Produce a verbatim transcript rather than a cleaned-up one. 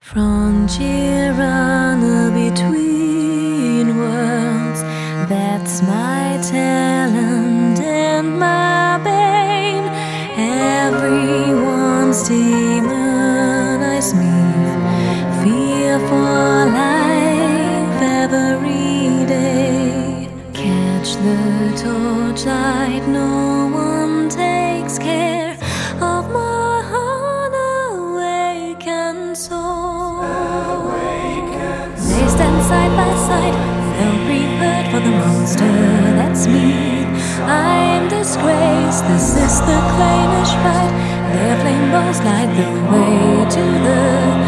Frontier runner between worlds, that's my talent and my bane. Everyone's demonize me, fear for life every day. Catch the torchlight, no one takes care of my unawakened soul. They stand side by side, fell prepared for the monster that's me. I'm disgraced, this is the claimish fight. Their flame balls light the way to the